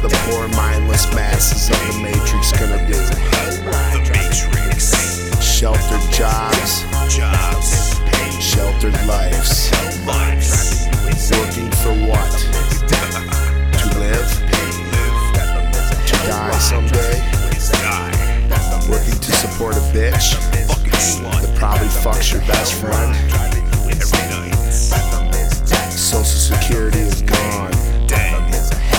the poor mindless masses of the Matrix gonna do? The Matrix. Sheltered jobs, sheltered lives. Lives. Working for what?